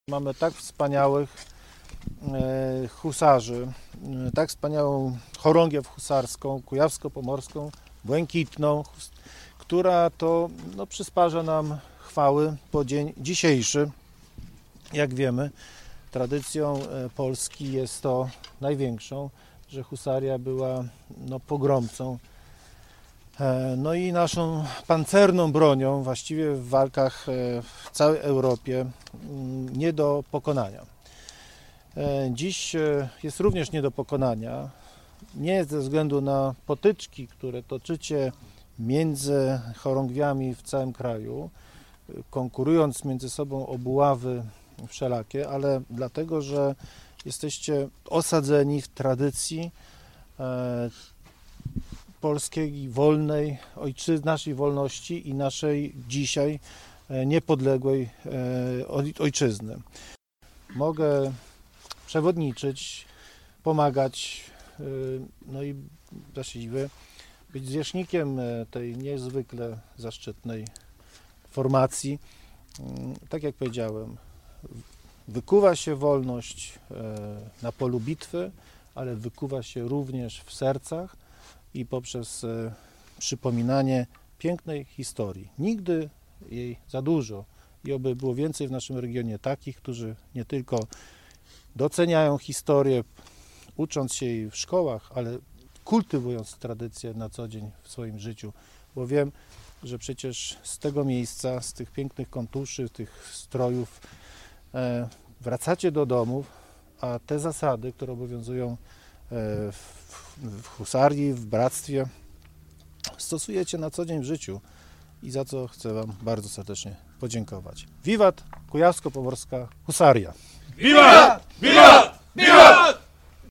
Mamy tak wspaniałych husarzy, tak wspaniałą chorągiew husarską, kujawsko-pomorską, błękitną, która to przysparza nam chwały po dzień dzisiejszy. Jak wiemy, tradycją Polski jest to największą, że husaria była pogromcą, i naszą pancerną bronią właściwie w walkach w całej Europie nie do pokonania. Dziś jest również nie do pokonania, nie ze względu na potyczki, które toczycie między chorągwiami w całym kraju, konkurując między sobą o buławy wszelakie, ale dlatego, że jesteście osadzeni w tradycji polskiej, wolnej naszej wolności i naszej dzisiaj niepodległej ojczyzny. Mogę przewodniczyć, pomagać, i właściwie być zwierzchnikiem tej niezwykle zaszczytnej formacji. Tak jak powiedziałem, wykuwa się wolność na polu bitwy, ale wykuwa się również w sercach i poprzez przypominanie pięknej historii. Nigdy jej za dużo i oby było więcej w naszym regionie takich, którzy nie tylko doceniają historię, ucząc się jej w szkołach, ale kultywując tradycję na co dzień w swoim życiu, bo wiem, że przecież z tego miejsca, z tych pięknych kontuszy, tych strojów wracacie do domów, a te zasady, które obowiązują w husarii, w bractwie, stosujecie na co dzień w życiu i za co chcę Wam bardzo serdecznie podziękować. Wiwat Kujawsko-Pomorska Husaria! Wiwat!